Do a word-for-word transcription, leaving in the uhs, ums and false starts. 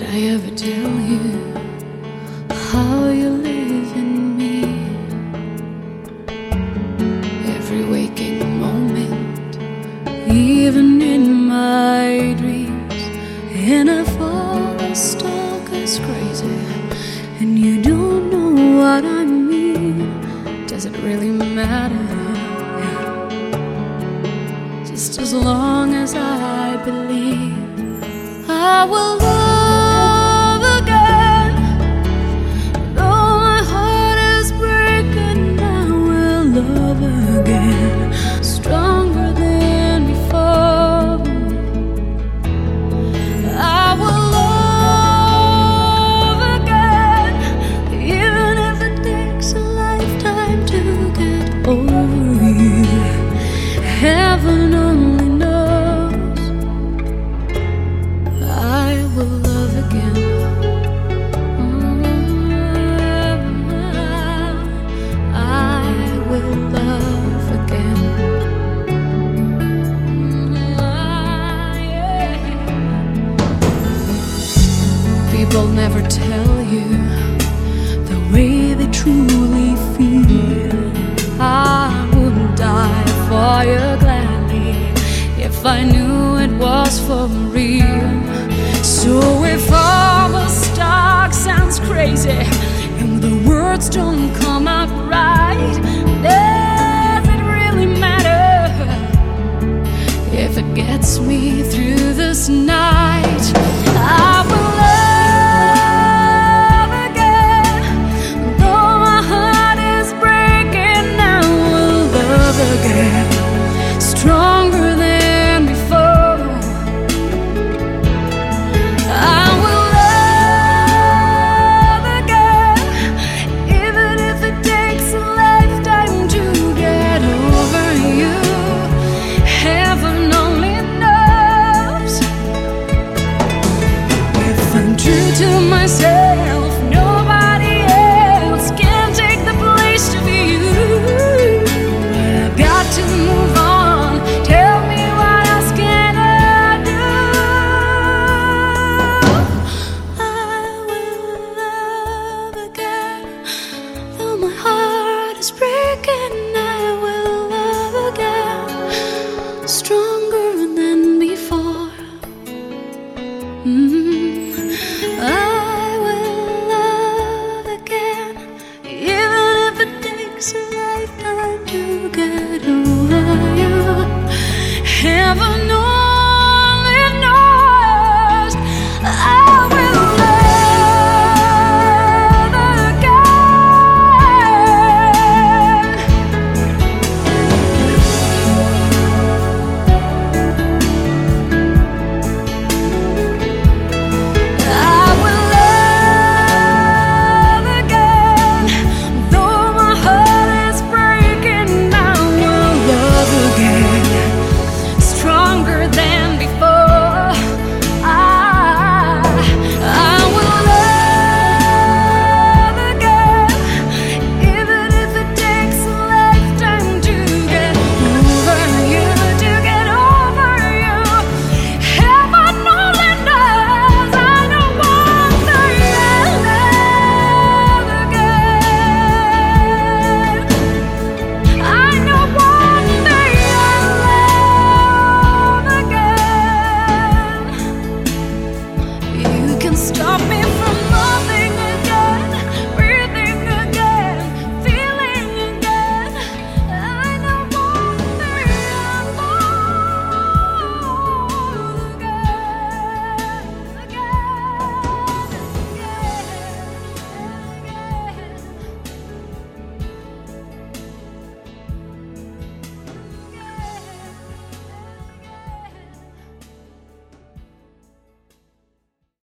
I ever tell you how you live in me? Every waking moment, even in my dreams. And I fall stuck as crazy, and you don't know what I mean. Does it really matter? Just as long as I believe I will love again. Though my heart is breaking, I will love again, stronger than before. I will love again, even if it takes a lifetime to get over you. Heaven only knows. I will love again. I will love again. People never tell you the way they truly feel. I would die for you gladly if I knew it was for real. So if all the talk sounds crazy and the words don't come out right, does it really matter if it gets me through this night? I will love again. Though my heart is breaking, I will love again, stronger than before. I will love again, even if it takes a lifetime to get over you. Heaven only knows. If I'm true to myself, nobody else can take the place of you. I've got to move on. Tell me, what else can I do? I will love again. Though my heart is breaking, I will love again, stronger than before. Mm. I